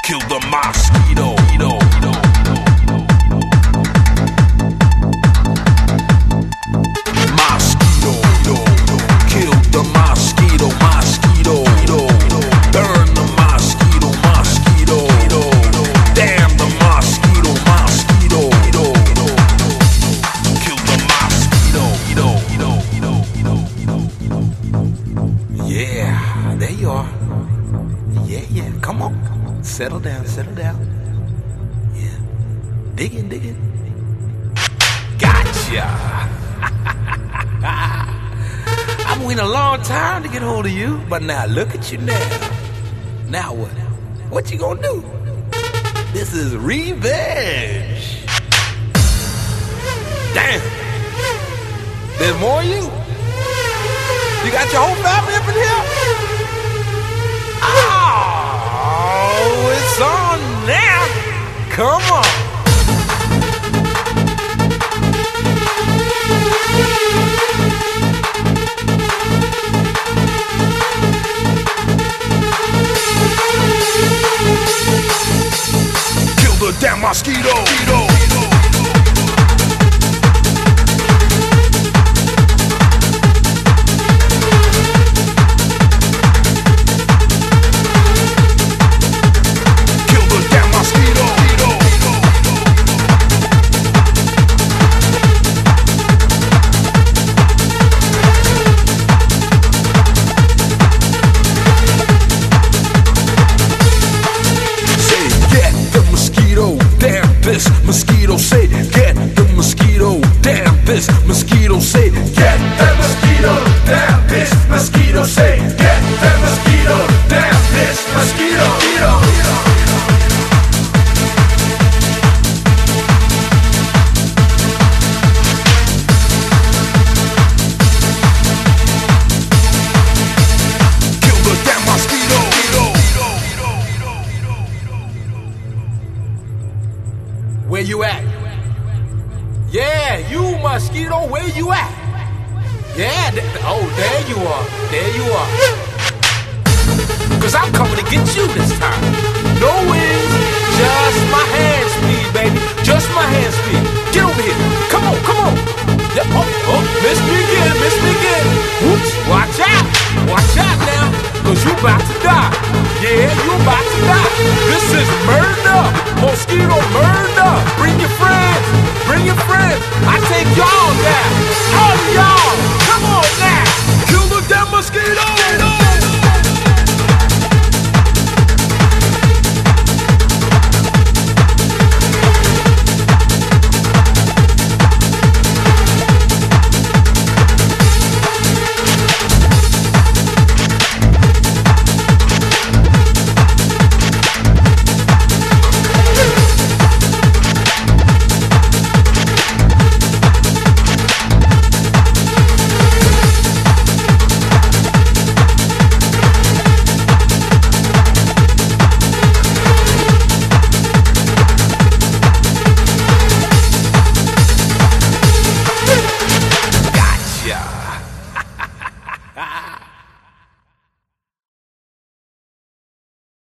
Kill the mosquito. Mosquito. Kill the mosquito. Mosquito. Burn the mosquito. Mosquito. Damn the mosquito. Mosquito. Kill the mosquito. Yeah, there you are. Yeah, come on. Settle down. Yeah. Dig in. Gotcha. I've waiting a long time to get hold of you, but now look at you now. Now what? What you gonna do? This is revenge. Damn. There's more of you? You got your whole family up in here? Oh, it's on now. Come on. Kill the damn mosquito. This mosquito say, get the mosquito. Damn this mosquito say, get that mosquito. Damn this mosquito say, get that mosquito. Damn this mosquito. Kill the damn mosquito. Where you at? Yeah, you mosquito, where you at? Yeah, there you are. Cause I'm coming to get you this time. No wings, just my hand speed, baby. Just my hand speed. Get over here. Come on. Yep, oh, miss me again.